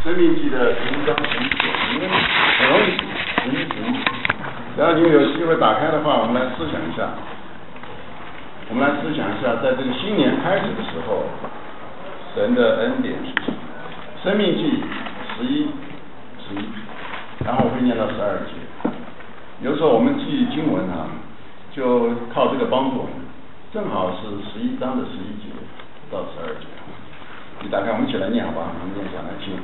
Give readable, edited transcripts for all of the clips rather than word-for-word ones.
生命记的第1章19，很容易读。只要你们有机会打开的话，我们来思想一下。在这个新年开始的时候，神的恩典是什么？生命记11，然后我会念到12节。有时候我们记经文就靠这个帮助我们，正好是11章的11节到12节。你打开，我们一起来念好吧？我们念下来，请。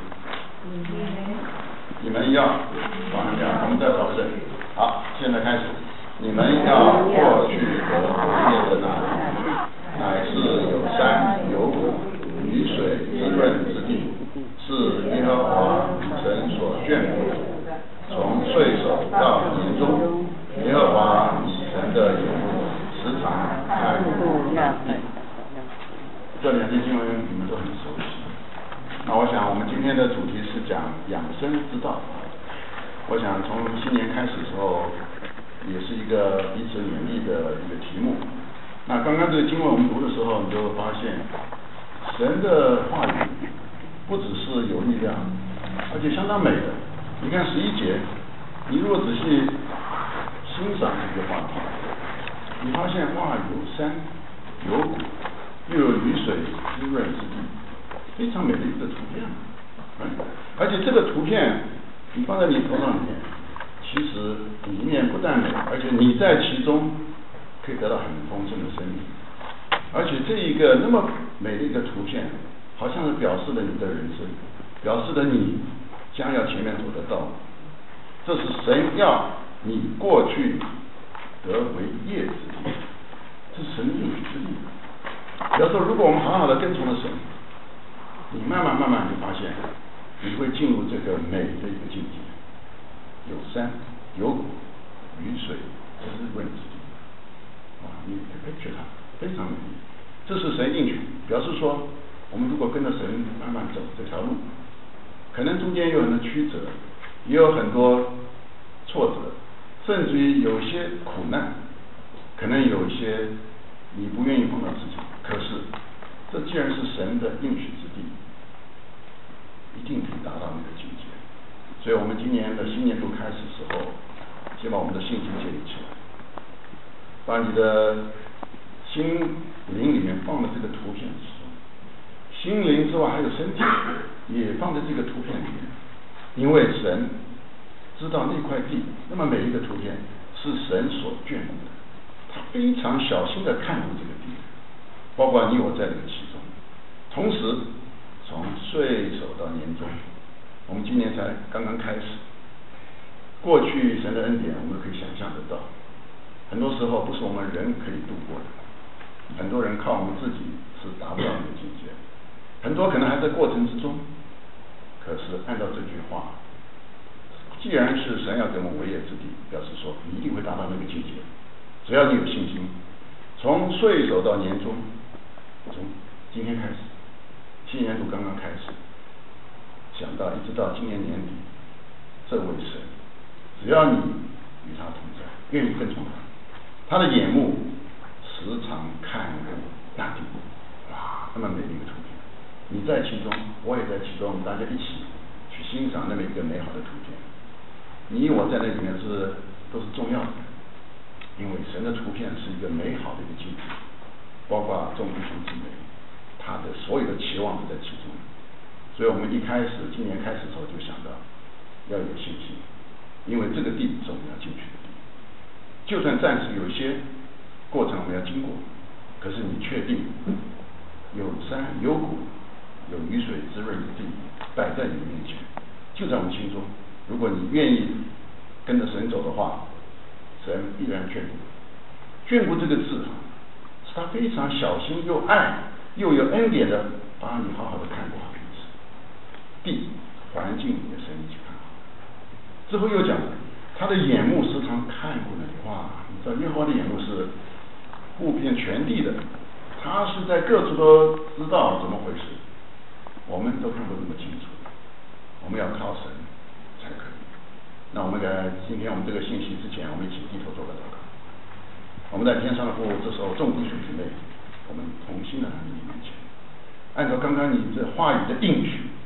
你们要往上讲，我们再找证。好，现在开始。你们要过去和业的那地，乃是有山有谷、雨水滋润之地，是耶和华神所眷顾的。从岁首到年终，耶和华神的眼目时常看顾那地。这两节经文你们都很熟悉。那我想我们今天的主题是讲养生之道。我想从新年开始的时候，也是一个彼此勉励的一个题目。那刚刚这个经文我们读的时候，你就会发现，神的话语不只是有力量，而且相当美的。你看11节，你如果仔细欣赏这句话的话，你发现哇，有山有谷，又有雨水滋润之地，非常美的一个图片。而且这个图片你放在你头上里面，其实里面不但美，而且你在其中可以得到很丰盛的生命。而且这一个那么美的一个图片，好像是表示了你的人生，表示了你将要前面走的道路。这是神要你过去得为业之地，这是神的应许之地。比方说，如果我们好好的跟从了神，你慢慢就发现，你会进入这个美的一个境界。有山有谷，雨水滋润之地，你picture它非常美丽。这是神应许，表示说，我们如果跟着神慢慢走这条路，可能中间有很多曲折，也有很多挫折，甚至于有些苦难，可能有一些你不愿意碰到事情。可是，这既然是神的应许之地，一定可以达到那个境界。所以我们今年的新年度开始的时候，先把我们的信心建立起来，把你的心灵里面放在这个图片之中，心灵之外还有身体也放在这个图片里面，因为神知道那块地那么美丽的图片是神所眷顾的，他非常小心的看顾这个地，包括你我在这个其中。同时，从岁首到年终，我们今年才刚刚开始。过去神的恩典我们可以想象得到，很多时候不是我们人可以度过的，很多人靠我们自己是达不到那个境界，很多可能还在过程之中。可是按照这句话，既然是神要给我们为业之地，表示说你一定会达到那个境界，只要你有信心。从岁首到年终，从今天开始，新年度刚刚开始，想到一直到今年年底，这位神，只要你与他同在，愿意跟从他，他的眼目时常看顾大地。哇，那么美丽的图片，你在其中，我也在其中，我们大家一起去欣赏那么一个美好的图片。你我在那里面都是重要的，因为神的图片是一个美好的一个境界，包括众弟兄姊妹，他的所有的期望都在其中。所以我们今年开始的时候就想到要有信心，因为这个地是我们要进去的地，就算暂时有一些过程我们要经过，可是你确定有山有谷有雨水滋润的地摆在你面前，就在我们心中。如果你愿意跟着神走的话，神必然眷顾。眷顾这个字是他非常小心又爱又有恩典的把你好好的看过好一次。地环境也是一起看好。之后又讲他的眼目时常看顾那里。哇，你知道耶和华的眼目是顾遍全地的，他是在各处都知道怎么回事，我们都看不那么清楚，我们要靠神才可以。那我们在今天我们这个信息之前，我们一起低头做个祷告。我们在天上的父，这时候众弟兄姊妹，我们同心的来到你面前，按照刚刚你这话语的应许，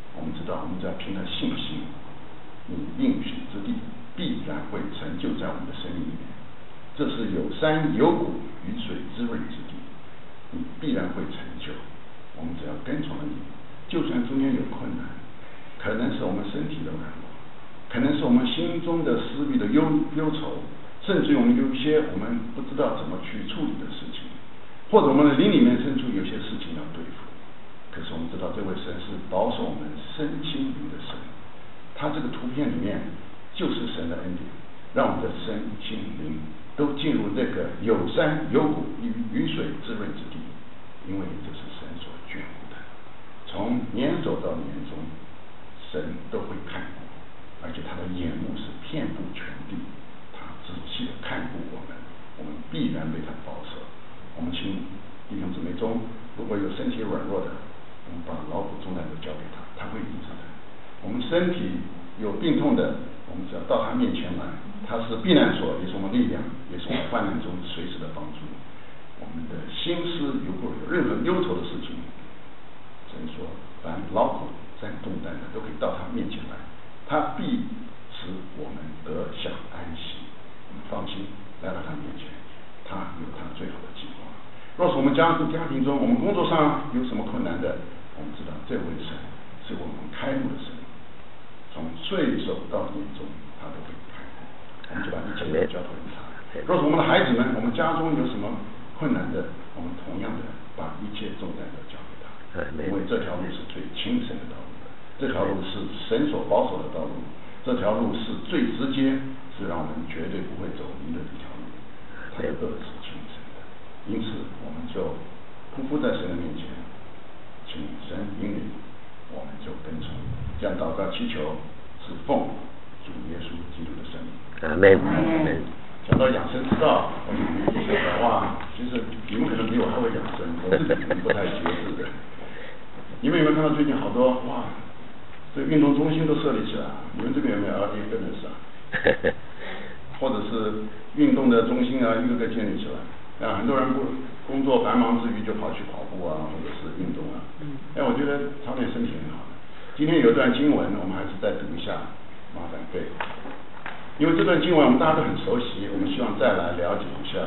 我们知道，我们只要凭着信心，你应许之地必然会成就在我们的生命里面。这是有山有谷、雨水滋润之地，你必然会成就。我们只要跟从了你，就算中间有困难，可能是我们身体的软弱，可能是我们心中的思虑的忧愁，甚至于我们有一些我们不知道怎么去处理的事情，或者我们的灵里面深处有些事情要对付。可是我们知道，这位神是保守我们身心灵的神，他这个图片里面就是神的恩典，让我们的身心灵都进入这个有山有谷、雨水滋润之地，因为这是神所眷顾的。从年首到年终，神都会看顾，而且他的眼目是遍布全地，他仔细的看顾我们，我们必然被他保守。我们请弟兄姊妹中，如果有身体软弱的，我们把劳苦重担都交给他，他会医治的。我们身体有病痛的，我们只要到他面前来，他是避难所，也是我们力量，也是我们患难中随时的帮助。我们的心思如果有任何忧愁的事情，神说，凡劳苦占重担的，都可以到他面前来，他必使我们得享安息。我们放心来到他面前，他有他最好的计划。若是我们家庭中，我们工作上有什么困难的，我们知道这位神是我们开路的神，从岁首到年终，他都会开路。我们就把一切都交托给他。若是我们的孩子们，我们家中有什么困难的，我们同样的把一切重担都交给他，因为这条路是最轻省的道路的，这条路是神所保守的道路，这条路是最直接，是让我们绝对不会走迷的一条路，它的恶是轻省的。因此我们就匍匐在神的面前，请神引领，我们就跟从。这样祷告祈求，是奉主耶稣基督的圣名。 阿门。 讲到养生之道，我们一想的话，其实你们可能比我还会养生，我自己可能不太节制的。你们有没有看到最近好多哇，这运动中心都设立起来，你们这边有没有 RD Fitness 啊？或者是运动的中心啊，一个个建立起来。很多人工作繁忙之余就跑去跑步啊，或者是运动啊。我觉得操练身体很好的。今天有一段经文，我们还是再读一下，麻烦各位。因为这段经文我们大家都很熟悉，我们希望再来了解一下。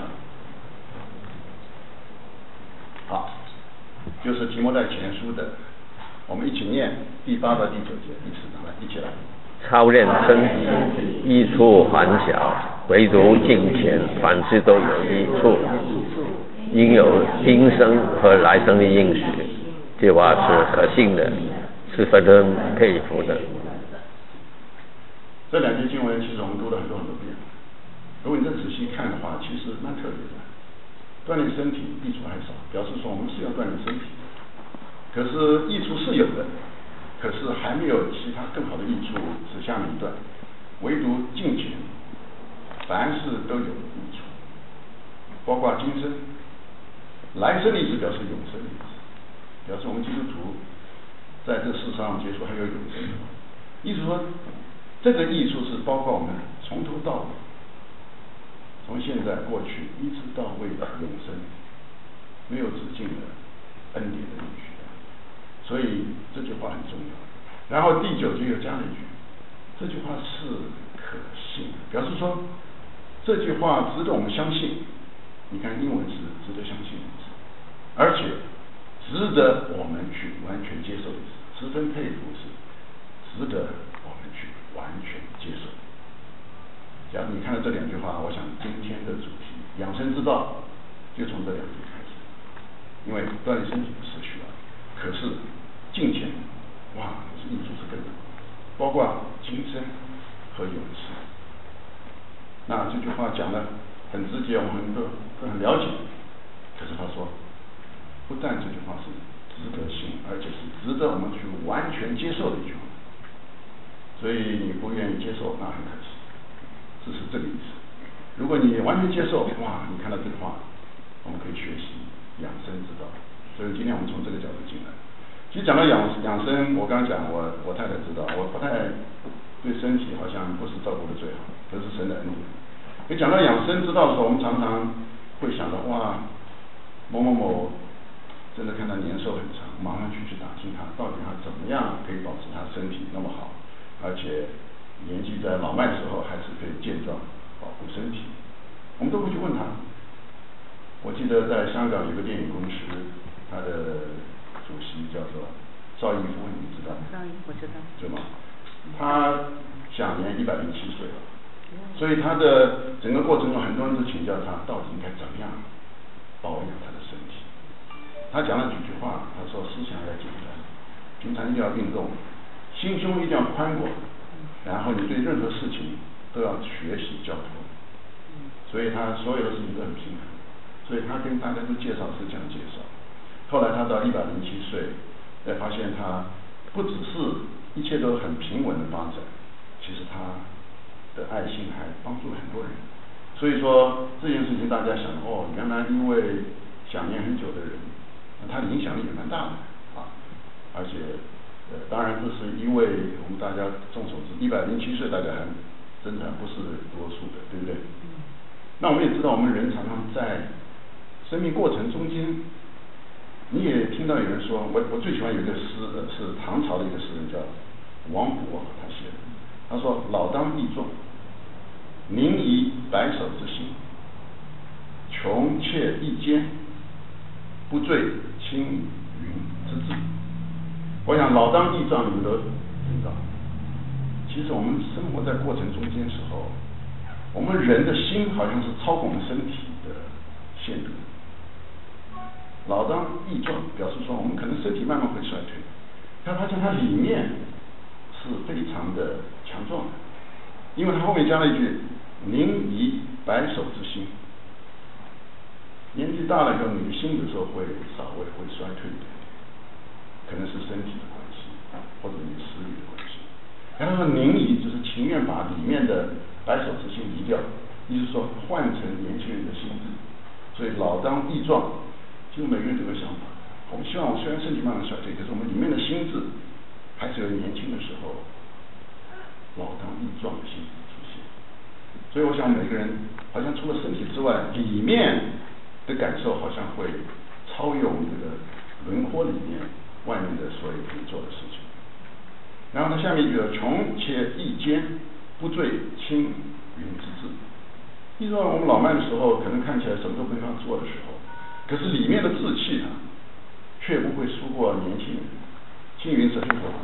好，就是提摩太前书的，我们一起念第8到第9节，第4章来，一起来。 操练身体，益处还小，唯独敬虔，凡事都有益处，应有今生和来生的应许。这话是可信的，是非常佩服的。 这2节经文其实我们读了很多遍，如果你再仔细看的话，其实蛮特别的。锻炼身体益处还少，表示说我们是要锻炼身体，可是益处是有的，可是还没有其他更好的益处。是下面一段，唯独敬虔，凡事都有益处，包括今生、来生的意思，表示永生的意思，表示我们基督徒在这世上结束还有永生的意思说。这个益处是包括我们从头到尾，从现在过去一直到未来永生，没有止境的恩典的应许。所以这句话很重要。然后第9节又加了一句，这句话是可信的，表示说这句话值得我们相信。你看英文是值得相信的意思，而且值得我们去完全接受的意思，十分佩服是值得我们去完全接受。假如你看到这2句话，我想今天的主题养生之道就从这2句开始。因为锻炼身体是需要，可是敬虔，哇，益处是更多，包括今生和永世。那这句话讲的很直接，我们都很了解。可是他说，不但这句话是值得信，而且是值得我们去完全接受的一句话。所以你不愿意接受，那很可惜，这是这个意思。如果你完全接受，哇，你看到这个话，我们可以学习养生之道。所以今天我们从这个角度进来。其实讲到养生，我刚刚讲，我太太知道，我不太对身体好像不是照顾的最好，这是神的恩典。一讲到养生之道的时候，我们常常会想到，哇，某某某真的看他年寿很长， 马上去打听他到底他怎么样可以保持他身体那么好，而且年纪在老迈时候还是可以健壮，保护身体。我们都会去问他。我记得在香港有个电影公司，他的主席叫做邵逸夫，你知道吗？ 我知道。 对吗？他享年107岁了，所以他的整个过程中，很多人都请教他到底应该怎么样保养他的身体。他讲了几句话，他说思想要简单，平常一定要运动，心胸一定要宽广，然后你对任何事情都要学习交托，所以他所有的事情都很平衡。所以他跟大家都介绍是这样介绍。后来他到107岁，才发现他不只是一切都很平稳的发展，其实他的爱心还帮助了很多人。所以说这件事情大家想，原来因为享年很久的人，他的影响力也蛮大的啊。而且当然这是因为我们大家众所周知，107岁大概还真的不是多数的，对不对？那我们也知道，我们人常常在生命过程中间，你也听到有人说，我最喜欢有一个诗，是唐朝的一个诗人叫王勃，他写的，他说老当益壮，宁移白首之心，穷且益坚，不坠青云之志。我想老当益壮你们都听到，其实我们生活在过程中间的时候，我们人的心好像是超过我们身体的限度。老当益壮表示说，我们可能身体慢慢会衰退，但发现它里面是非常的强壮的，因为它后面加了一句宁移白首之心。年纪大了以后，你的心有时候会稍微会衰退一点，可能是身体的关系，或者你思虑的关系。然后宁移就是情愿把里面的白首之心移掉，意思说换成年轻人的心智。所以老当益壮，其实每个人都有想法。我们希望，虽然身体慢慢衰退，可是我们里面的心智还是有年轻的时候老当益壮的心智出现。所以我想每个人好像除了身体之外，里面的感受好像会超越我们这个轮廓里面外面的所有可以做的事情。然后他下面一个穷且益坚，不坠青云之志。意思说我们老迈的时候，可能看起来什么都没法做的时候，可是里面的志气呢，却不会输过年轻人。青云是黑火，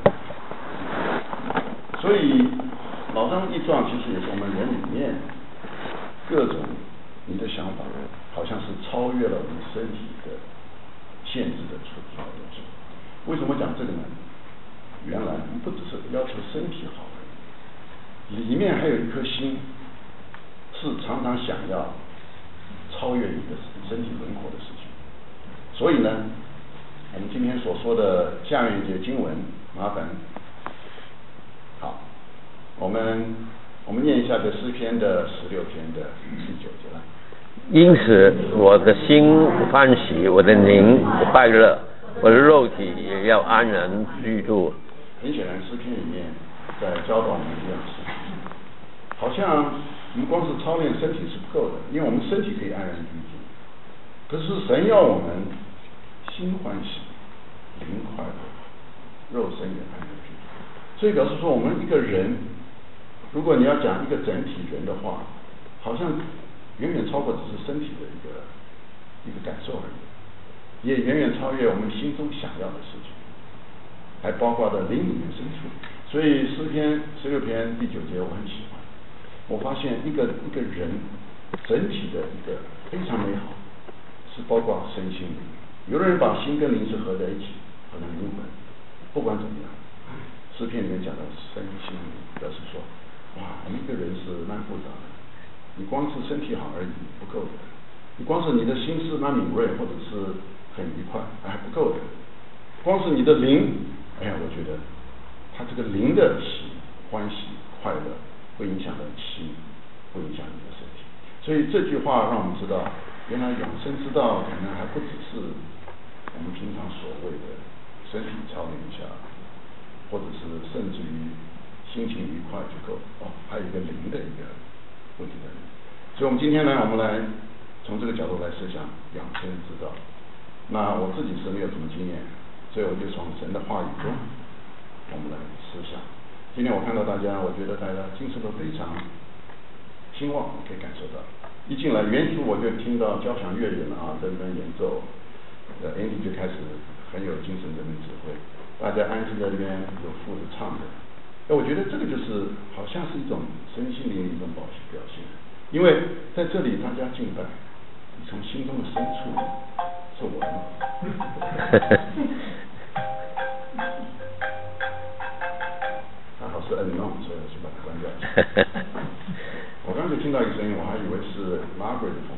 所以老当益壮其实也是我们人里面各种你的想法，好像是超越了我们身体的限制的出发东西。为什么讲这个呢？原来我们不只是要求身体好而已，里面还有一颗心，是常常想要超越你的身体轮廓的事情。所以呢，我们今天所说的下面一节经文，麻烦好，我们念一下这诗篇的16篇的第9节来。 因此我的心欢喜，我的灵快乐，我的肉体也要安然居住。 很显然，诗篇里面在教导我们这样的事情，好像我们光是操练身体是不够的，因为我们身体可以安然居住，可是神要我们心欢喜，灵快乐，肉身也安然居住。所以表示说，我们一个人，如果你要讲一个整体人的话，好像远远超过只是身体的一个感受而已，也远远超越我们心中想要的事情，还包括了灵里面深处。所以诗篇16篇第9节我很喜欢。我发现一个人整体的一个非常美好，是包括身心灵。有的人把心跟灵是合在一起，好像灵魂。不管怎么样，诗篇里面讲的身心灵，表示说，哇，一个人是蛮复杂的。你光是身体好而已不够的，你光是你的心思蛮敏锐或者是很愉快还不够的，光是你的灵，我觉得他这个灵的喜欢喜快乐会影响到心，会影响你的身体。所以这句话让我们知道，原来永生之道可能还不只是我们平常所谓的身体操练一下，或者是甚至于心情愉快就够还有一个灵的一个问题在里面。所以我们今天呢，我们来从这个角度来设想养生之道。那我自己是没有什么经验， 所以我就从神的话语中，我们来思想。今天我看到大家，我觉得大家精神都非常兴旺，可以感受到。一进来原曲我就听到交响乐人啊在那边演奏，Andy 就开始很有精神的指挥，大家安静在这边有副的唱的。我觉得这个就是好像是一种身心灵的一种表现，因为在这里大家敬拜，你从心中的深处是我吗？还好是unknown，所以我就把它关掉。我刚才听到一个声音，我还以为是 Margaret 的风。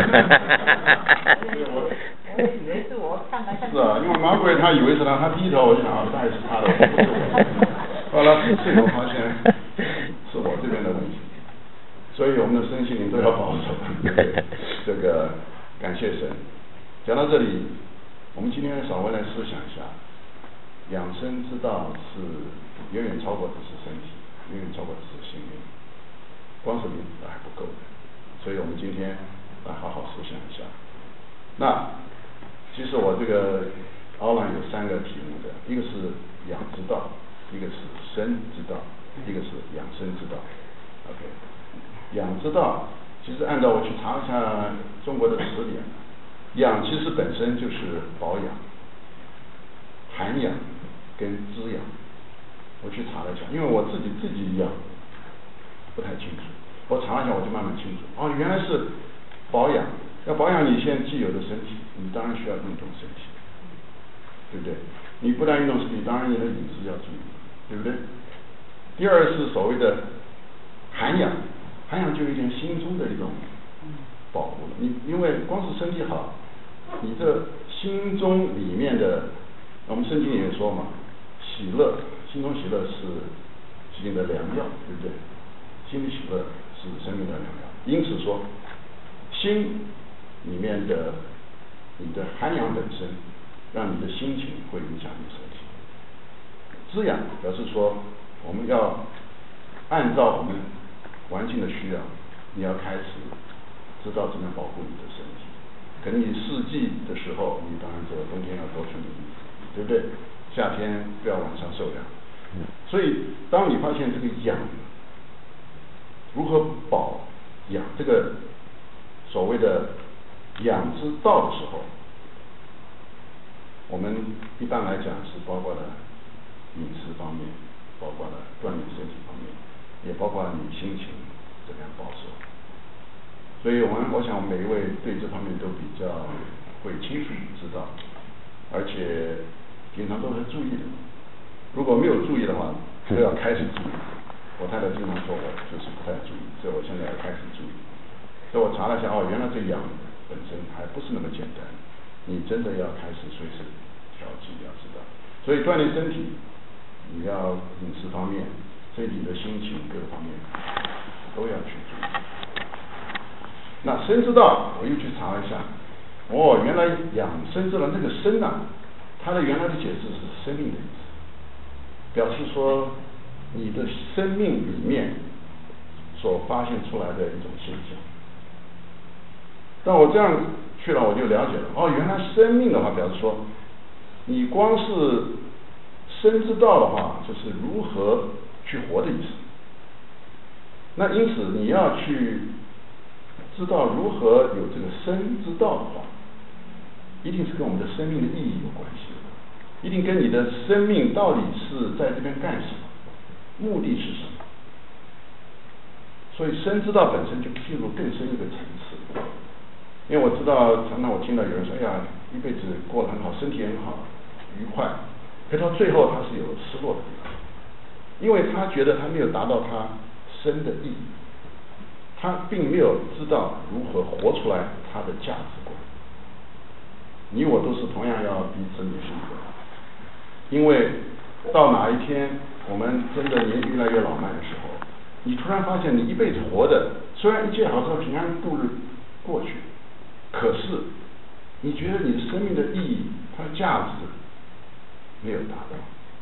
我以为是我看了。 是啊，因为 Margaret 他以为是他低头我就想大概是他的，不是我。后来最后发现是我这边的问题，所以我们的身心灵都要保守。这个感谢神。讲到这里，我们今天稍微来思想一下，养生之道是远远超过只是身体，远远超过只是心灵，光是灵还不够的，所以我们今天来好好思想一下。那其实我这个outline有3个题目的，一个是养之道，一个是生之道，一个是养生之道。OK， 养之道，其实按照我去查一下中国的词典，养其实本身就是保养、涵养跟滋养。我去查了一下，因为我自己养不太清楚，我查了一下我就慢慢清楚。哦，原来是保养，要保养你现在既有的身体，你当然需要运动身体，对不对？你不但运动身体，当然你的饮食要注意，对不对？第二是所谓的涵养，涵养就有一点心中的一种保护了。你因为光是身体好，你这心中里面的，我们圣经也说嘛，喜乐，心中喜乐是心灵的良药，对不对？心里喜乐是生命的良药。因此说，心里面的你的涵养本身，让你的心情会影响你身体。滋养表示说，我们要按照我们环境的需要，你要开始知道怎么样保护你的身体。可能你四季的时候，你当然说冬天要多穿点衣服，对不对？夏天不要晚上受凉。所以当你发现这个养如何保养这个所谓的养之道的时候，我们一般来讲是包括了饮食方面，包括了锻炼身体方面，也包括你心情怎么样保守。所以我想每一位对这方面都比较会清楚知道，而且平常都是注意的。如果没有注意的话，都要开始注意。我太太经常说我就是不太注意，所以我现在要开始注意。所以我查了一下，原来这养本身还不是那么简单，你真的要开始随时调剂，要知道。所以锻炼身体，你要饮食方面，身体的心情各个方面都要去注意。那生之道，我又去查了一下，原来养生之道这个生啊，它的原来的解释是生命的意思，表示说你的生命里面所发现出来的一种现象。但我这样去了，我就了解了，原来生命的话，表示说你光是生之道的话，就是如何去活的意思。那因此你要去知道如何有这个生之道的话，一定是跟我们的生命的意义有关系的，一定跟你的生命到底是在这边干什么，目的是什么。所以生之道本身就进入更深一个层次。因为我知道，常常我听到有人说，一辈子过得很好，身体很好，愉快，可到最后他是有失落的地方，因为他觉得他没有达到他生的意义，他并没有知道如何活出来他的价值观。你我都是同样要彼此努力的，因为到哪一天我们真的年纪越来越老迈的时候，你突然发现你一辈子活的，虽然一切好像平安度日过去，可是你觉得你的生命的意义，它的价值没有达到。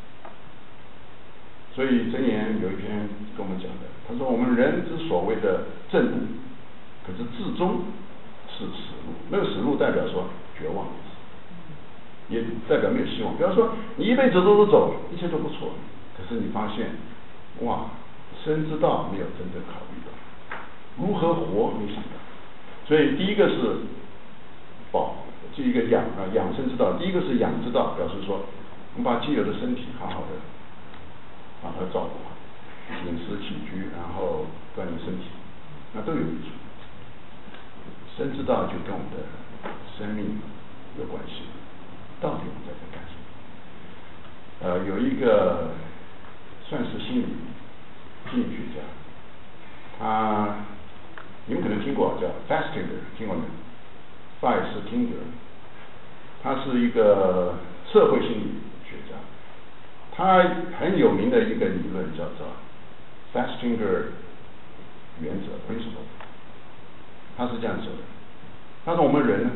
所以箴言有一篇跟我们讲的，他说我们人之所谓的正路，可是至终是死路。那个死路代表说绝望的意思。 也代表没有希望。比方说，你一辈子都是走，一切都不错，可是你发现，哇，生之道没有真正考虑到，如何活没想到。所以第一个是这一个养生之道，第一个是养之道，表示说，我们把既有的身体好好的把它照顾好，饮食起居，然后锻炼身体，那都有益处。生之道就跟我们的生命有关系，到底我们在干什么？有一个算是心理学家，你们可能听过叫 Festinger， 听过没有？费斯汀格，他是一个社会心理学家，他很有名的一个理论叫做 Festinger 原则 principle， 他是这样说的，他说我们人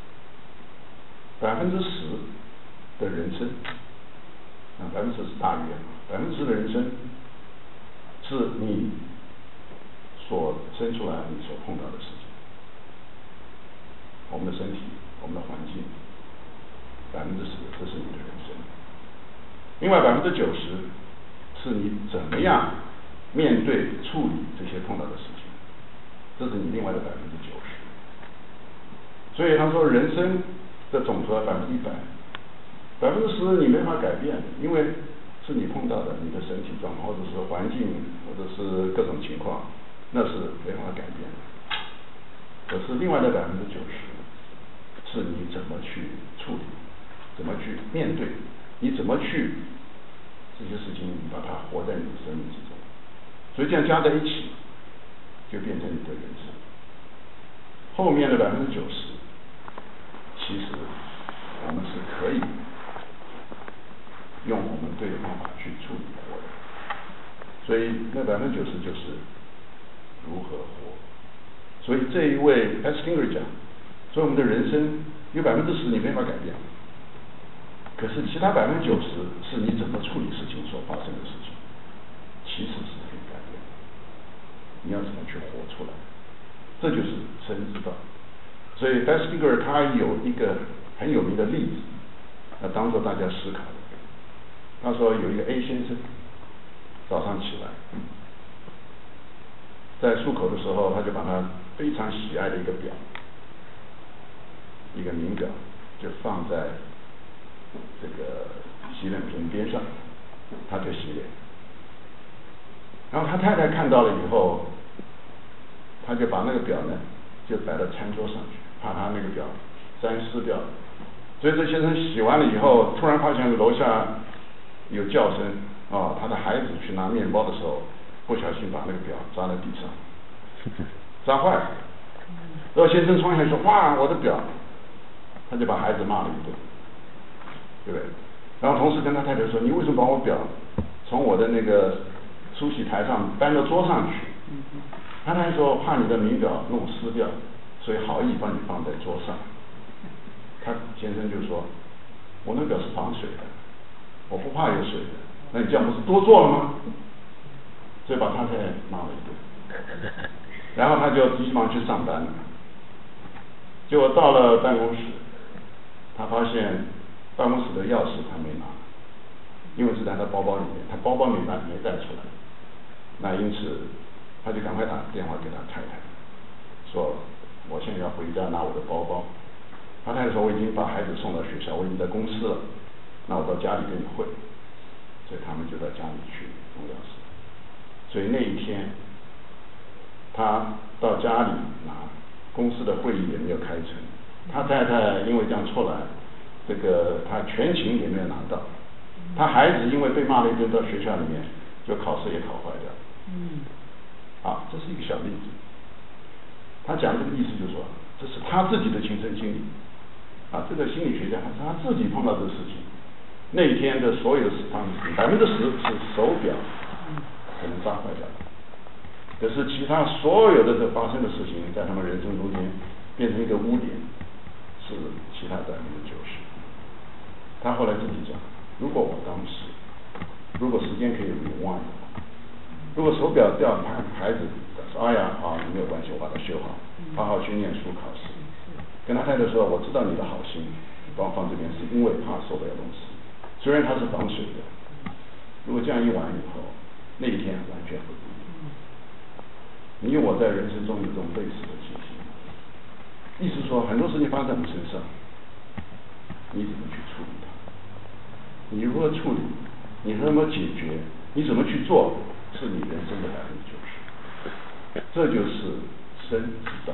10%的人生，10%是大约，10%的人生是你所生出来你所碰到的事情，我们的身体，我们的环境，10%这是你的人生。另外90%是你怎么样面对处理这些碰到的事情，这是你另外的90%。所以他说人生的总和100%，10%你没法改变，因为是你碰到的你的身体状况，或者是环境，或者是各种情况，那是没法改变的。可是另外的90%是你怎么去处理，怎么去面对，你怎么去这些事情，你把它活在你的生命之中，所以这样加在一起，就变成你的人生。后面的90%，其实我们是可以用我们对的方法去处理活的，所以那90%就是如何活。所以这一位 Festinger 讲，所以我们的人生有10%你没法改变，可是其他90%是你怎么处理事情所发生的事情，其实是可以改变的。你要怎么去活出来，这就是生之道。所以 Festinger 他有一个很有名的例子，当做大家思考的。他说有一个 A 先生早上起来，在漱口的时候，他就把他非常喜爱的一个表，一个名表，就放在这个洗脸瓶边上，他就洗脸。然后他太太看到了以后，他就把那个表呢就摆到餐桌上去，怕他那个表沾湿掉。所以这先生洗完了以后，突然发现楼下有叫声，他的孩子去拿面包的时候，不小心把那个表砸在地上，砸坏了。然后先生冲下来说：“哇，我的表！”他就把孩子骂了一顿，对不对？然后同时跟他太太说：“你为什么把我表从我的那个梳洗台上搬到桌上去？”他太太说：“怕你的名表弄湿掉，所以好意帮你放在桌上。”他先生就说：“我那表是防水的，我不怕有水的，那你这样不是多做了吗？”所以把他太太骂了一顿，然后他就急忙去上班了。结果到了办公室，他发现办公室的钥匙他没拿，因为是在他包包里面，他包包没带出来。那因此他就赶快打电话给他太太，说：“我现在要回家拿我的包包。”他太太说：“我已经把孩子送到学校，我已经在公司了，那我到家里跟你会。”所以他们就到家里去弄钥匙。所以那一天他到家里拿，公司的会议也没有开成。他太太因为这样错来，这个他全勤也没有拿到。他孩子因为被骂了一顿，到学校里面就考试也考坏掉。这是一个小例子。他讲这个意思就是说，这是他自己的亲身经历。这个心理学家他自己碰到这个事情。那一天的所有的10%是手表可能砸坏掉了，可是其他所有的这发生的事情，在他们人生中间变成一个污点，是其他90%。他后来自己讲，如果我当时，如果时间可以rewind，如果手表掉，孩子说：“哎呀，没有关系，我把它修好，好好去念书考试。”跟他太太说：“我知道你的好心， 放这边，是因为怕受不了东西。虽然它是防水的，如果这样一玩以后，那一天完全不一样。你我在人生中有这种类似的情形，意思说很多事情发生在我们身上，你怎么去处理它？你如何处理？你怎么解决？你怎么去做？是你人生的90%。这就是身之道。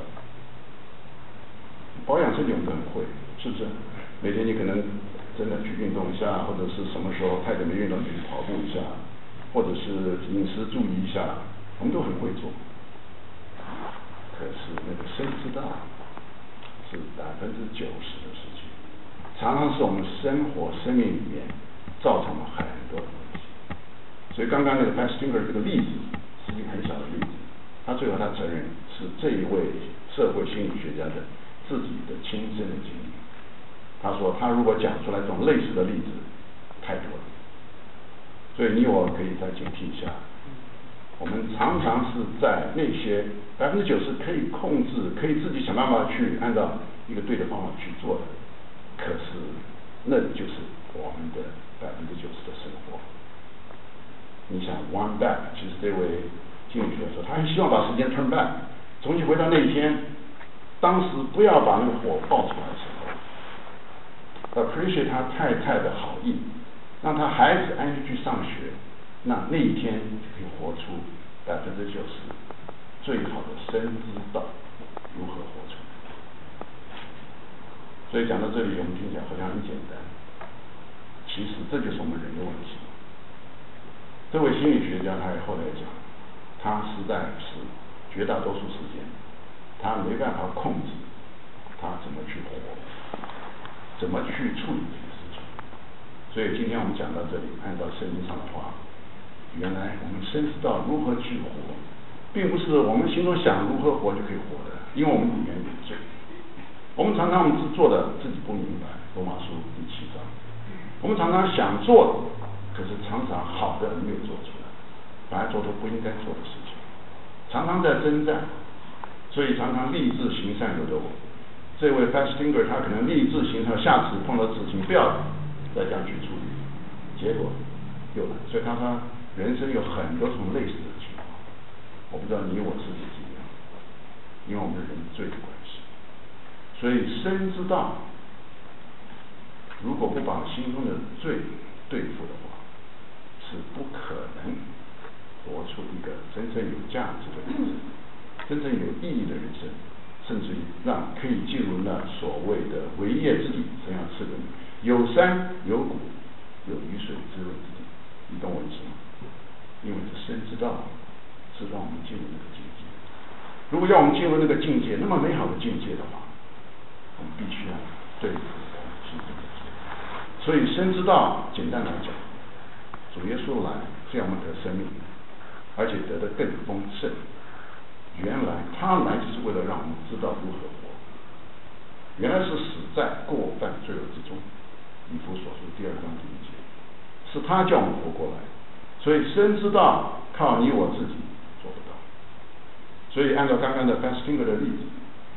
保养身体我们都很会，是不是？每天你可能真的去运动一下，或者是什么时候太久没运动就去跑步一下，或者是饮食注意一下，我们都很会做。可是那个身之道是90%的事情，常常是我们生活生命里面造成了很多的问题。所以刚刚那个 Festinger 这个例子是一个很小的例子，他最后他承认是这一位社会心理学家的自己的亲身的经历。他说他如果讲出来这种类似的例子太多了，所以你我可以再警惕一下。我们常常是在那些90%可以控制、可以自己想办法去按照一个对的方法去做的，可是那就是我们的90%的生活。你想 one back， 其实这位经理学说，他很希望把时间 turn back， 重新回到那一天，当时不要把那个火爆出来的时候 ，appreciate 他太太的好意，让他孩子安心去上学。那一天就可以活出90%最好的身之道，如何活出来？所以讲到这里，我们听起来好像很简单，其实这就是我们人的问题。这位心理学家他也后来讲，他实在是绝大多数时间，他没办法控制他怎么去活，怎么去处理这个事情。所以今天我们讲到这里，按照圣经上的话。原来我们身知道如何去活，并不是我们心中想如何活就可以活的，因为我们里面有罪。我们常常我们做的自己不明白，罗马书第7章。我们常常想做，可是常常好的没有做出来，反而做出不应该做的事情，常常在征战，所以常常立志行善有的我。这位 Festinger 他可能立志行善，下次碰到事情不要再这样去处理，结果又来，所以他说。人生有很多种类似的情况，我不知道你我是不是这样，因为我们人罪的关系，所以身之道，如果不把心中的罪对付的话，是不可能活出一个真正有价值的人生，真正有意义的人生，甚至于让可以进入那所谓的为业之地，这样是个有山有谷有雨水滋润之地，你懂我意思吗？因为这身之道是让我们进入那个境界。如果要我们进入那个境界，那么美好的境界的话，我们必须要对付我们心中的罪。所以身之道，简单来讲，主耶稣来是要我们得生命，而且得的更丰盛。原来他来就是为了让我们知道如何活。原来是死在过犯罪恶之中，以弗所书2章第1节，是他叫我们活过来。所以身之道靠你我自己做不到。所以按照刚刚的 Festinger 的例子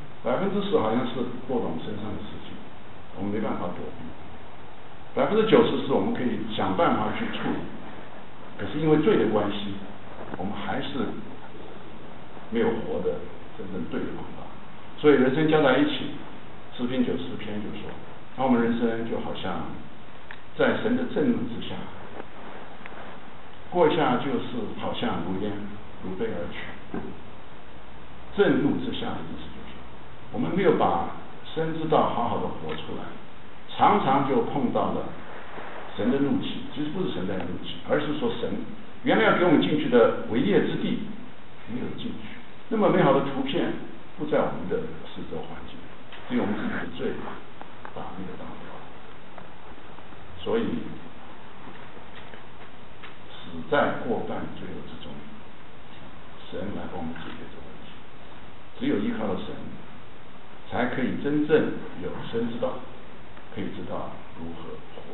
，10%好像是落到我们身上的事情，我们没办法躲避。90%是我们可以想办法去处理，可是因为罪的关系，我们还是没有活得真正对的方法。所以人生加在一起，诗篇90篇就说，那我们人生就好像在神的震怒之下。过一下就是好像如烟如飞而去，震怒之下的意思就是，我们没有把身之道好好的活出来，常常就碰到了神的怒气。其实不是神在怒气，而是说神原来要给我们进去的为业之地没有进去，那么美好的图片不在我们的四周环境，只有我们自己的罪把那个挡掉了。所以死在过犯罪恶之中，神来帮我们解决这个问题。只有依靠了神，才可以真正有身之道，可以知道如何活。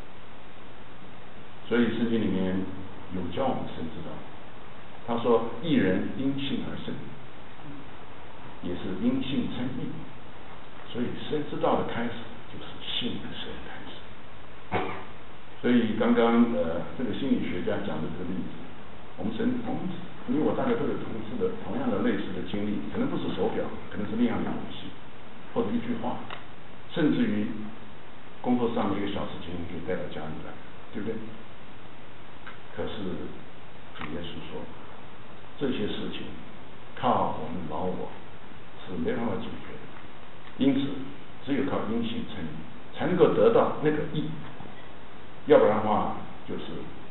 所以圣经里面有教我们身之道，他说义人因信而生，也是因信称义。所以身之道的开始就是信神开始。所以刚刚这个心理学家讲的这个例子，因为我大概都有同样的类似的经历，可能不是手表，可能是另外一样东西，或者一句话，甚至于工作上的一个小事情可以带到家里来，对不对？可是主耶稣说，这些事情靠我们老我是没办法解决的，因此只有靠因信称义才能够得到那个义，要不然的话就是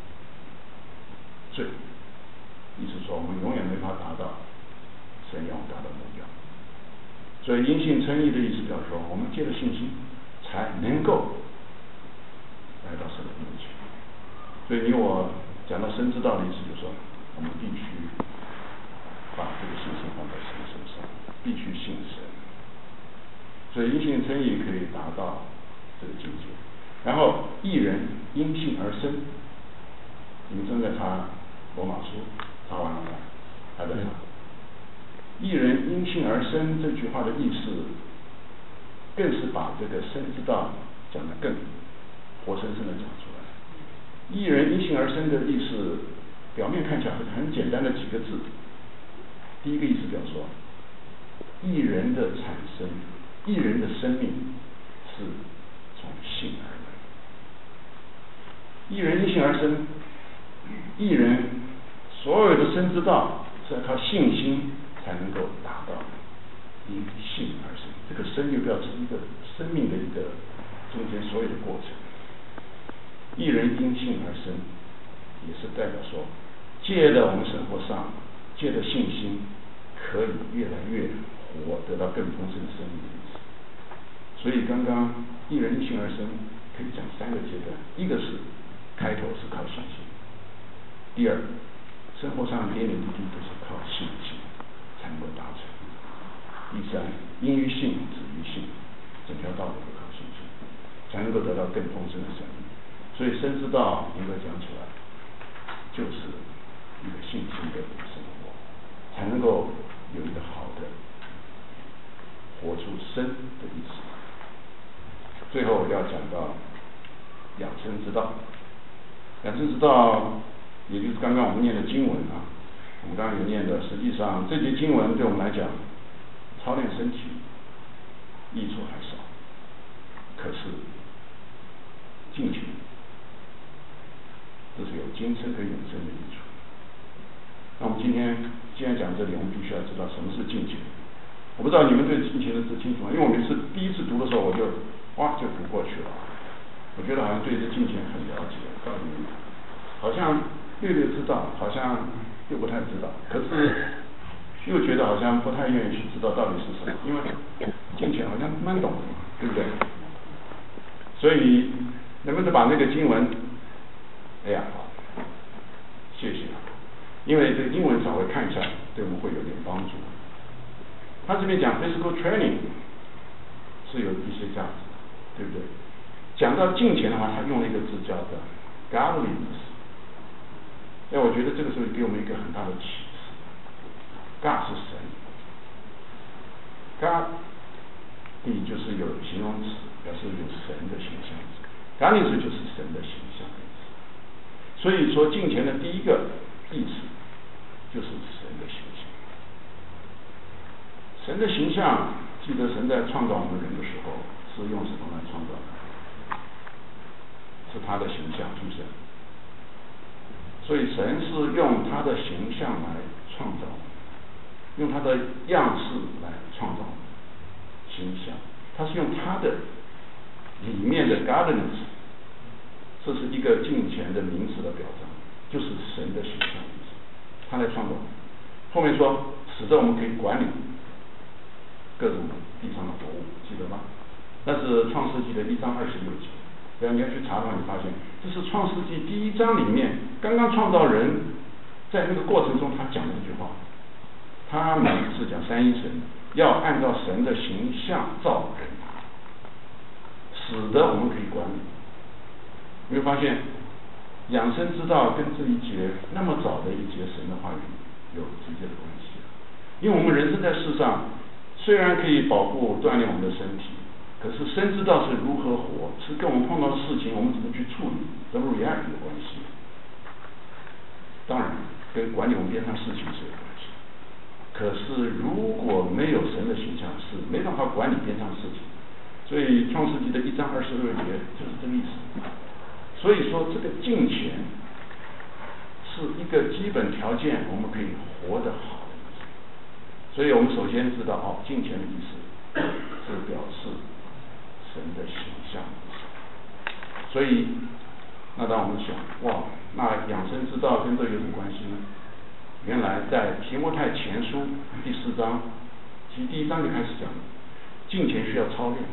罪。意思说我们永远没法达到神要达到的目标。所以因信称义的意思表示说，我们借着信心才能够来到神的面前。所以我讲到神之道的意思就是说，我们必须把这个信心放在神身上，必须信神。所以因信称义可以达到这个境界。然后义人因信而生，你们正在查罗马书，查完了吗？还在查。义人因信而生这句话的意思，更是把这个生之道讲得更活生生的讲出来。义人因信而生的意思，表面看起来很简单的几个字。第一个意思表示说，义人的产生，义人的生命是从信而来。义人因信而生，义人所有的生之道是要靠信心才能够达到的，因信而生。这个生就表示一个生命的一个中间所有的过程。义人因信而生，也是代表说，借着我们生活上，借着信心，可以越来越活，得到更丰盛的生命的意思。所以刚刚义人因信而生，可以讲3个阶段：一个是开头是靠信心；第二，生活上点点滴滴都是靠信心才能够达成；第三，因于信，止于信，整条道路都靠信心，才能够得到更丰盛的生命。所以生之道应该讲起来，就是一个信心的生活，才能够有一个好的活出生的意思。最后要讲到养生之道。养生之道，也就是刚刚我们念的经文啊，我们刚刚有念的，实际上这节经文对我们来讲，操练身体益处还少，可是敬虔，这是有今生和永生的益处。那我们今天既然讲这里，我们必须要知道什么是敬虔。我不知道你们对敬虔的字清楚吗？因为我每次第一次读的时候，我就读过去了。我觉得好像对这敬虔很了解，告诉你，好像略知道，好像又不太知道，可是又觉得好像不太愿意去知道到底是什么，因为敬虔好像蛮懂的嘛，对不对？所以能不能把那个经文，好，谢谢，因为这个英文稍微看一下，对我们会有点帮助。他这边讲 physical training 是有一些价值，对不对？讲到敬虔的话，他用了一个字叫做 godliness。我觉得这个时候给我们一个很大的启示。God 是神 ，God 就是有形容词，表示有神的形象。godliness 就是神的形象的意思。所以说敬虔的第一个意思就是神的形象。神的形象，记得神在创造我们人的时候是用什么来创造的？是他的形象出现。所以神是用他的形象来创造，用他的样式来创造形象。他是用他的里面的 godliness， 这是一个敬虔的名词的表彰，就是神的形象意思，他来创造。后面说使得我们可以管理各种地上的活物，记得吗？那是创世纪的1章26节。你要去查的话，你发现这是创世纪第1章里面刚刚创造人，在那个过程中他讲的一句话。他们是讲三一神要按照神的形象造人，使得我们可以管理。你会发现养生之道跟这一节那么早的一节神的话语有直接的关系。因为我们人生在世上，虽然可以保护锻炼我们的身体， 可是神知道是如何活，是跟我们碰到的事情我们怎么去处理，怎么 react 有关系。当然跟管理我们边上事情是有关系。可是如果没有神的形象，是没办法管理边上事情。所以创世纪的1章22节就是这个意思。所以说这个敬虔是一个基本条件，我们可以活得好。所以我们首先知道敬虔的意思是表示神的形象。所以那当我们想，哇，那养生之道跟这有什么关系呢？原来在提摩太前书第4章，其实第1章就开始讲，敬虔需要操练。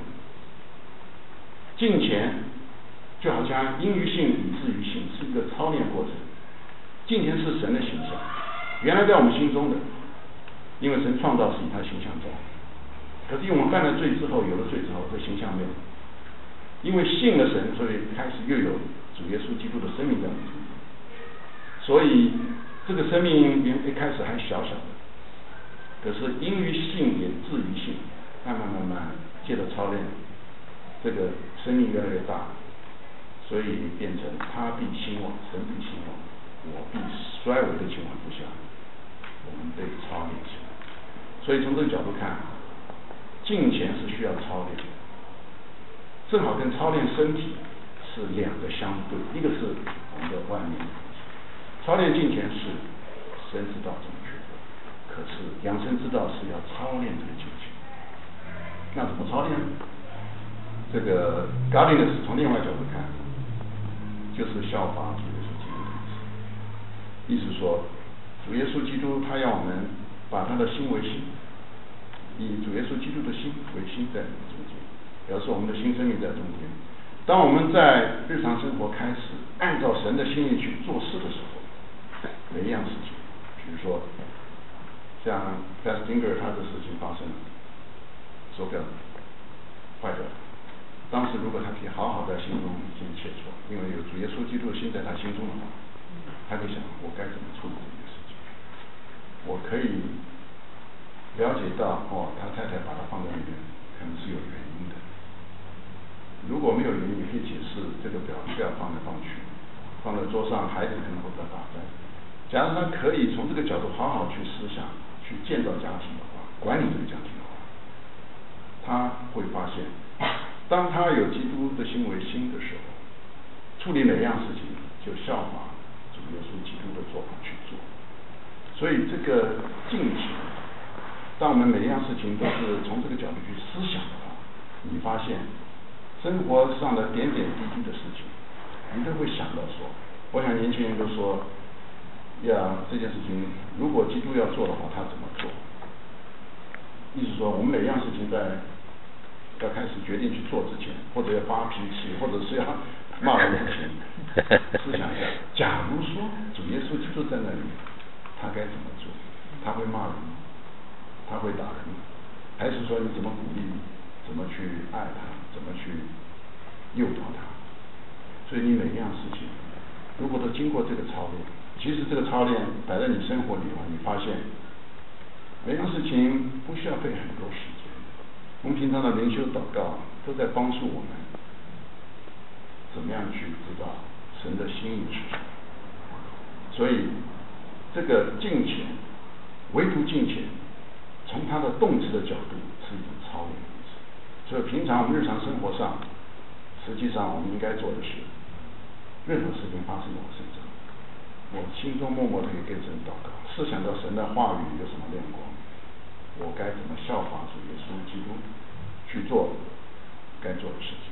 敬虔就好像因于信以至于信，是一个操练过程。敬虔是神的形象，原来在我们心中的，因为神创造是以他形象造，可是因为我们犯了罪之后，有了罪之后，这形象没有。因为信了神，所以开始又有主耶稣基督的生命在我们中间。所以这个生命一开始还小小的，可是因于信也至于信，慢慢借着操练，这个生命越来越大，所以变成他必兴旺，神必兴旺，我必衰微的情况之下，我们被操练起来。所以从这个角度看，敬虔是需要操练的，正好跟操练身体是两个相对，一个是我们的外面，操练敬虔是神知道怎么去做，可是养生之道是要操练这个敬虔。那怎么操练呢？这个 godliness 从另外角度看，就是效法主耶稣基督的意思。意思说，主耶稣基督他要我们把他的心为心，以主耶稣基督的心为心在中间，表示我们的新生命在中间。当我们在日常生活开始按照神的心意去做事的时候，每一样事情，比如说像 Festinger 他的事情发生了，手表坏掉了，当时如果他可以好好在心中先切磋，因为有主耶稣基督的心在他心中的话，他会想我该怎么处理这件事情。我可以了解到他太太把他放在那边可能是有原因的，如果没有原因，也可以解释这个表不要放来放去，放在桌上孩子可能会被打败。假如他可以从这个角度好好去思想，去建造家庭的话，管理这个家庭的话，他会发现，当他有基督的心为心的时候，处理每样事情就效法主耶稣基督的做法去做。所以这个敬虔，当我们每一样事情都是从这个角度去思想的话，你发现生活上的点点滴滴的事情，你都会想到说，我想年轻人都说，这件事情如果基督要做的话，他怎么做？意思说，我们每样事情在要开始决定去做之前，或者要发脾气，或者是要骂人之前，思想一下，假如说主耶稣基督在那里，他该怎么做？他会骂人吗？他会打人吗？还是说你怎么鼓励？怎么去爱他？怎么去诱导他？所以你每一样事情，如果都经过这个操练，其实这个操练摆在你生活里的话，你发现每样事情不需要费很多时间。我们平常的灵修祷告都在帮助我们怎么样去知道神的心意是什么。所以这个敬虔，唯独敬虔，从它的动词的角度是一种操练的意思。所以平常我们日常生活上，实际上我们应该做的是，任何事情发生在我身上，我心中默默的也跟神祷告，思想到神的话语有什么亮光，我该怎么效法主耶稣基督去做该做的事情。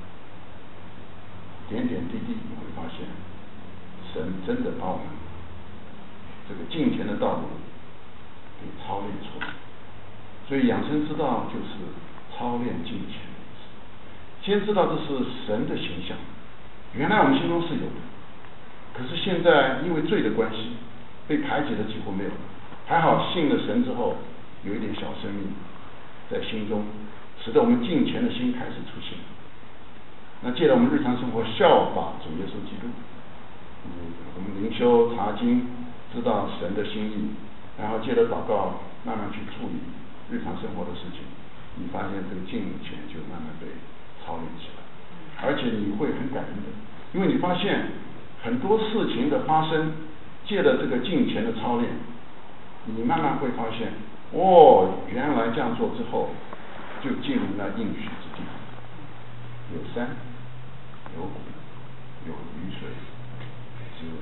点点滴滴你会发现，神真的把我们这个敬虔的道路给操练出来。所以养生之道就是操练敬虔的意思。先知道这是神的形象，原来我们心中是有的，可是现在因为罪的关系，被排解的几乎没有了。还好信了神之后，有一点小生命在心中，使得我们敬虔的心开始出现。那借着我们日常生活效法主耶稣基督，我们灵修查经，知道神的心意，然后借着祷告慢慢去处理日常生活的事情， 你发现这个敬虔就慢慢被操练起来，而且你会很感恩的，因为你发现很多事情的发生，借着这个敬虔的操练，你慢慢会发现，哦，原来这样做之后，就进入那应许之地，有山，有谷，有雨水，只有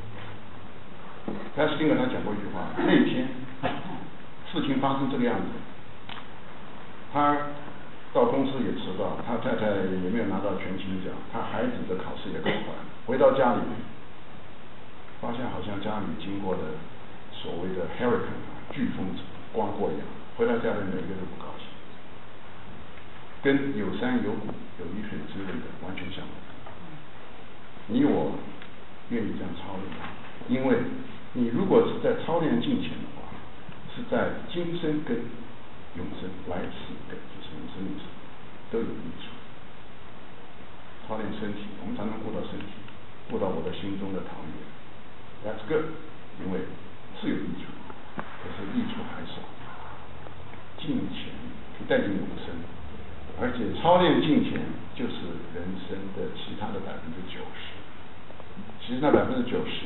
但是丁格他讲过一句话，那天事情发生这个样子，他到公司也迟到，他太太也没有拿到全勤奖，他孩子的考试也考完，回到家里发现好像家里经过的所谓的 hurricane 飓风刮过一样，回到家里每个都不高兴，跟有山有谷有雨水之类的完全相反。你我愿意这样操练，因为你如果是在操练敬虔的话，是在今生跟永生来世跟就是永生里都有益处。操练身体，我们常常顾到身体，顾到我的心中的陶冶 ，That's good， 因为是有益处，可是益处还少。敬虔可以带进永生，而且操练敬虔就是人生的其他的90%，其实那90%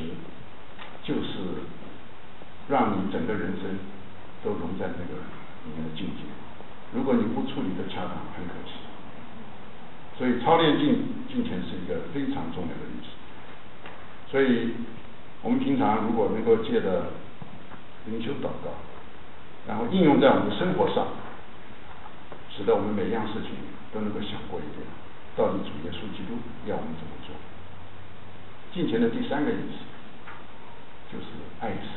就是让你整个人生都融在那个里面的境界。如果你不处理的恰当，很可惜。所以操练敬虔是一个非常重要的意思。所以我们平常如果能够借着灵修祷告，然后应用在我们的生活上，使得我们每一样事情都能够想过一遍，到底主耶稣基督要我们怎么做。敬虔的第3个意思就是爱神。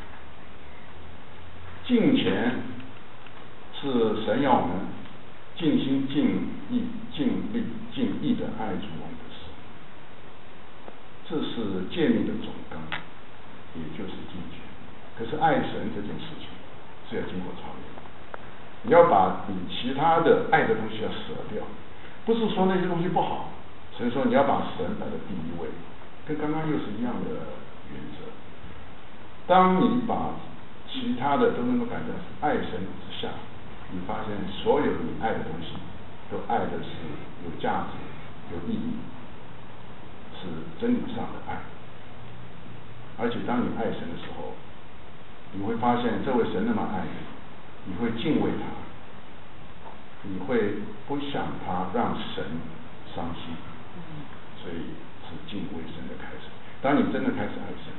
敬虔是神要我们尽心尽意尽力尽意的爱主我们的神，这是诫命的总纲，也就是敬虔。可是爱神这件事情是要经过操练，你要把你其他的爱的东西要舍掉，不是说那些东西不好，神说你要把神摆在第一位，跟刚刚又是一样的原则。当你把其他的都能够摆在爱神之下，你发现所有你爱的东西都爱的是有价值有意义，是真理上的爱。而且当你爱神的时候，你会发现这位神那么爱你，你会敬畏他，你会不想他让神伤心，所以是敬畏神的开始。当你真的开始爱神，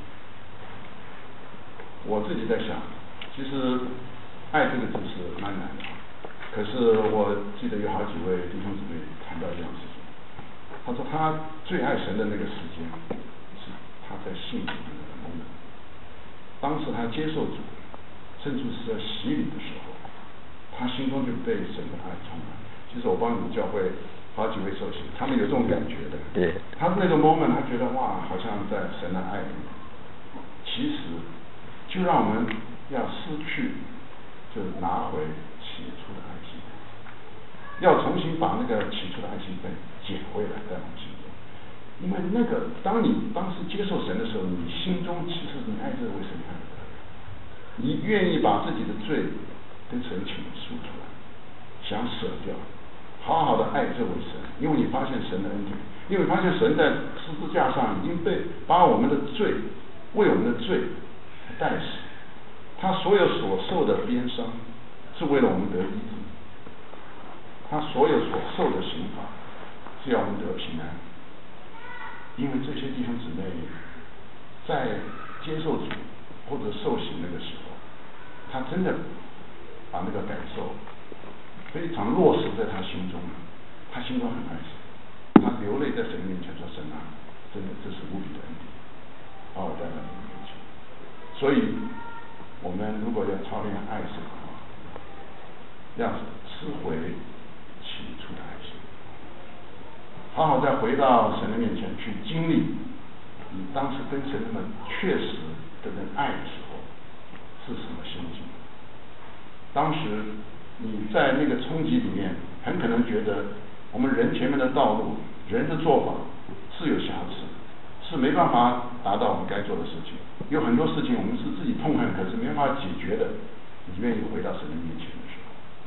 我自己在想，其实爱这个字是蛮难的，可是我记得有好几位弟兄姊妹谈到这样事情，他说他最爱神的那个时间是他在信主的那个 moment， 当时他接受主，甚至是在洗礼的时候，他心中就被神的爱充满。其实我帮你们教会好几位受洗，他们有这种感觉的。 对。 他那种 moment， 他觉得哇，好像在神的爱里面。其实，就让我们要失去，就拿回起初的爱心，要重新把那个起初的爱心再捡回来，在我们心中。因为那个，当你当时接受神的时候，你心中其实你爱这位神爱的，你愿意把自己的罪跟神倾诉出来，想舍掉，好好的爱这位神，因为你发现神的恩典，因为发现神在十字架上已经被把我们的罪为我们的罪代死，他所有所受的鞭伤是为了我们得医治，他所有所受的刑罚是要我们得平安。因为这些弟兄姊妹在接受主或者受刑那个时候，他真的把那个感受非常落实在他心中了，他心中很爱神，他流泪在神面前说：“神啊，真的这是无比的恩典，把我带到你面前。”所以，我们如果要操练爱神的话，要吃回起初的爱心，好好再回到神的面前去经历你当时跟神那么确实的爱的时候是什么心境。当时你在那个冲击里面，很可能觉得我们人前面的道路、人的做法是有瑕疵，是没办法达到我们该做的事情。有很多事情我们是自己痛恨，可是没办法解决的。你愿意回到神的面前的时候，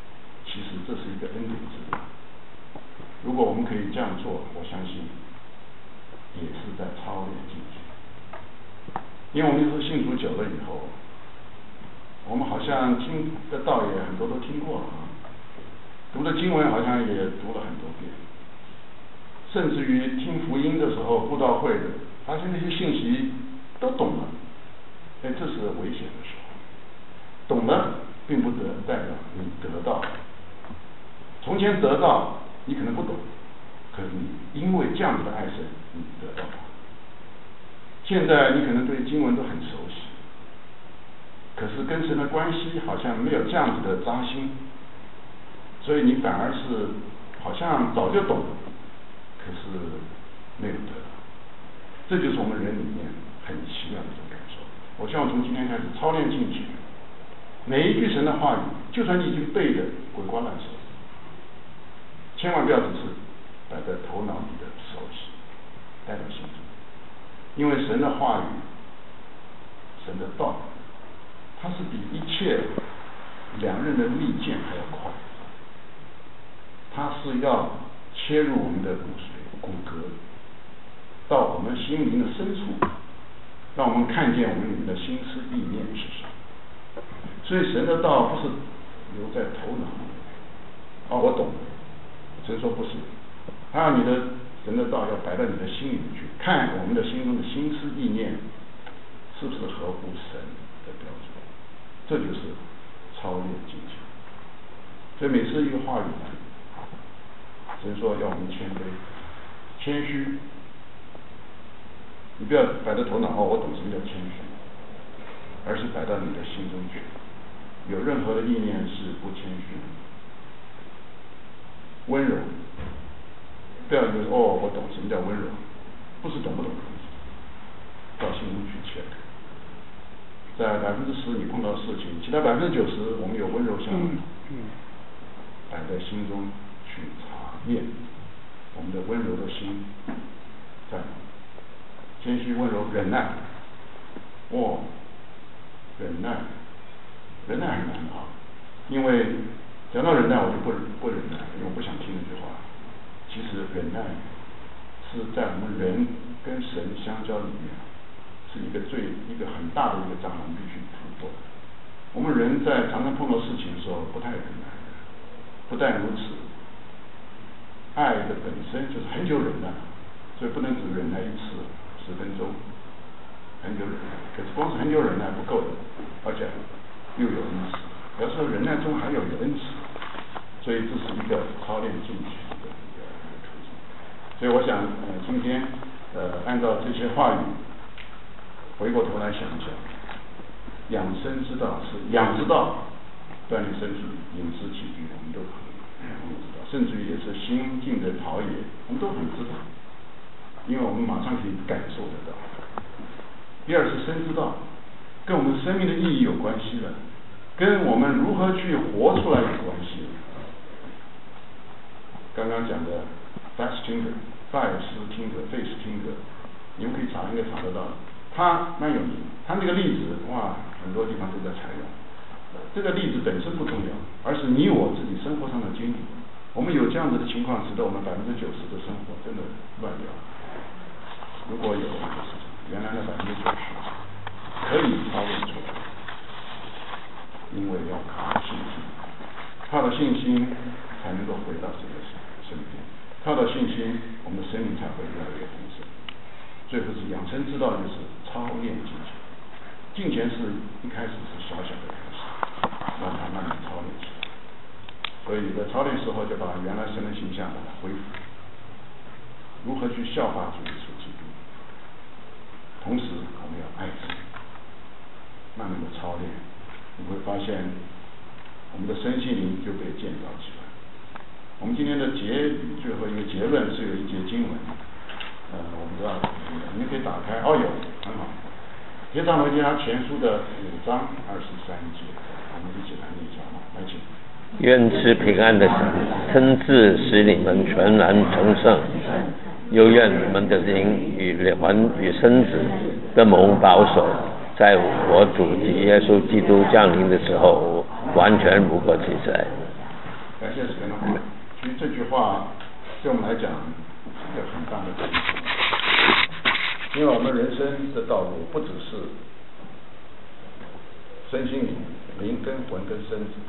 其实这是一个恩典之路。如果我们可以这样做，我相信也是在操练进去。因为我们是信主久了以后，我们好像听的道也很多都听过了啊，读的经文好像也读了很多遍，甚至于听福音的时候，布道会的，发现那些信息都懂了，这是危险的时候。懂了并不代表你得到，从前得到你可能不懂，可是你因为这样子的爱神，你得到了。现在你可能对经文都很熟悉，可是跟神的关系好像没有这样子的扎心，所以你反而是好像早就懂了，可是没有得到。这就是我们人里面很奇妙的一种感受。我希望从今天开始操练进去，每一句神的话语，就算你已经背得滚瓜烂熟，千万不要只是摆在头脑里的熟悉，带到心中。因为神的话语，神的道，它是比一切两刃的利剑还要快，它是要切入我们的骨髓骨骼，到我们心灵的深处，让我们看见我们里面的心思意念是什么。所以神的道不是留在头脑里，我懂了。神说不是，他让你的神的道要摆在你的心里面去，看我们的心中的心思意念是不是合乎神的标准，这就是操练进去。所以每次一个话语呢，神说要我们谦卑、谦虚，你不要摆在头脑我懂什么叫谦虚，而是摆到你的心中去。有任何的意念是不谦虚的，温柔。不要以为我懂什么叫温柔，不是懂不懂的问题，到心中去check。在10%你碰到事情，其他90%我们有温柔相待，摆在心中去查验，我们的温柔的心在谦虚、温柔、忍耐。忍耐很难啊，因为讲到忍耐，我就不忍耐，因为我不想听那句话。其实忍耐是在我们人跟神相交里面，是一个很大的一个障碍，必须突破的。我们人在常常碰到事情的时候不太忍耐，不但如此，爱的本身就是很久忍耐，所以不能只忍耐一次10分钟，很久忍耐。可是光是很久忍耐不够的，而且又有恩慈，有时候忍耐中还有恩慈，所以这是一个操练进去的一个途径。所以我想今天按照这些话语，回过头来想一想，养生之道是养之道，锻炼身体、饮食起居，我们都很知道，甚至于也是心静的陶冶，我们都很知道，因为我们马上可以感受得到。第二是身之道，跟我们生命的意义有关系的，跟我们如何去活出来有关系的。刚刚讲的 Festinger、Face-Tinger，你们可以应该查得到，他蛮有名，他那个例子很多地方都在采用。这个例子本身不重要，而是你我自己生活上的经历。我们有这样子的情况，使得我们90%的生活真的乱掉。如果有原来的90%可以操练出来，因为要靠信心，靠着信心才能够回到这个身边，靠着信心，我们的生命才会越来越丰盛。最后是养生之道，就是操练金钱。金钱是一开始是小小的开始，让它慢慢操练起来。所以在操练时候，就把原来神的形象把它恢复。如何去效法主耶稣基督？同时我们要爱自己，慢慢的操练，你会发现我们的身心灵就被建造起来。我们今天的结语最后一个结论是有一节经文，我们知道，你们可以打开，有，很好。帖撒罗尼迦前书的5章23节，我们一起来念一下，来请。 愿赐平安的神，亲自使你们全然成圣，又愿你们的灵与魂与身子都蒙保守，在我主耶稣基督降临的时候完全无可指摘。 感谢神啊！其实这句话对我们来讲是一个很大的提醒，因为我们人生的道路不只是身心灵、灵跟魂跟身子，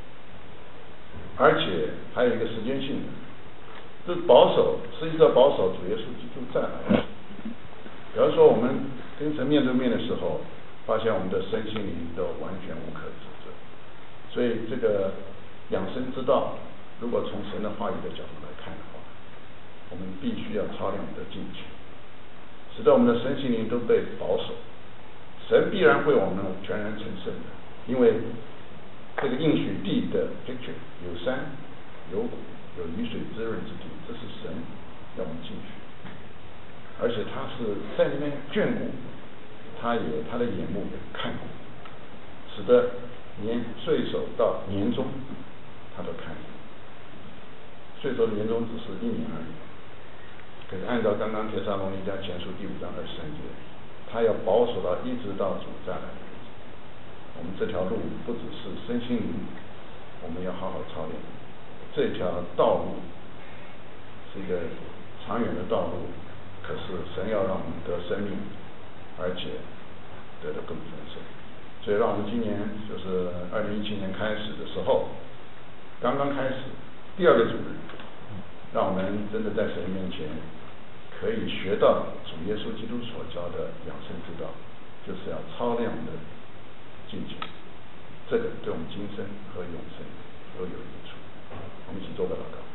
而且还有一个时间性的。这保守，实际上保守主耶稣基督再来。比方说我们跟神面对面的时候，发现我们的身心灵都完全无可指责。所以这个养生之道，如果从神的话语的角度来看的话，我们必须要操练我们的敬虔，使得我们的身心灵都被保守。神必然会我们全然成圣的，因为这个应许地的 picture 有山有谷有雨水滋润之地，这是神要我们进去，而且他是在里面眷顾，他有他的眼目也看顾，使得岁首到年终他都看顾。岁首的年终只是1年而已，可是按照刚刚帖撒罗尼迦前书第5章23节，他要保守到一直到主再来的日子。我们这条路不只是身心灵，我们要好好操练。这条道路是一个长远的道路，可是神要让我们得生命，而且得得更丰盛。所以让我们今年就是2017年开始的时候，刚刚开始第2个主日，让我们真的在神面前可以学到主耶稣基督所教的养生之道，就是要操练我们的敬虔，这个对我们今生和永生都有益处。我们一起做个祷告。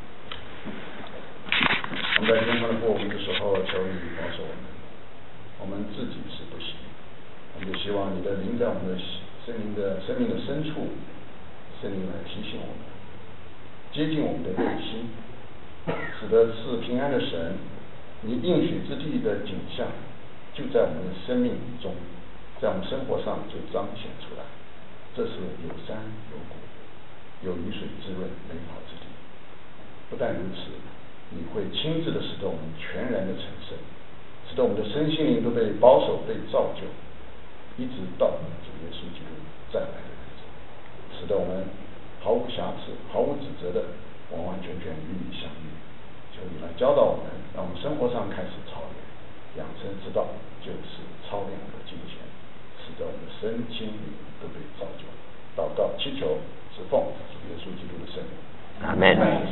我们在天上的父，我们的时候求你保守我们，我们自己是不行，我们就希望你的灵在我们的生命的深处，圣灵来提醒我们，接近我们的内心，使得是平安的神，你应许之地的景象就在我们的生命中，在我们生活上就彰显出来。这是有山有谷，有雨水滋润美好之地。不但如此，你会亲自的使得我们全然的成圣，使得我们的身心灵都被保守、被造就，一直到主耶稣基督再来的日子，使得我们毫无瑕疵、毫无指责的完完全全与你相遇。求你来教导我们，让我们生活上开始操练养生之道，就是操练和敬虔，使得我们的身心灵都被造就。祷告祈求是奉主耶稣基督的圣名。 阿门。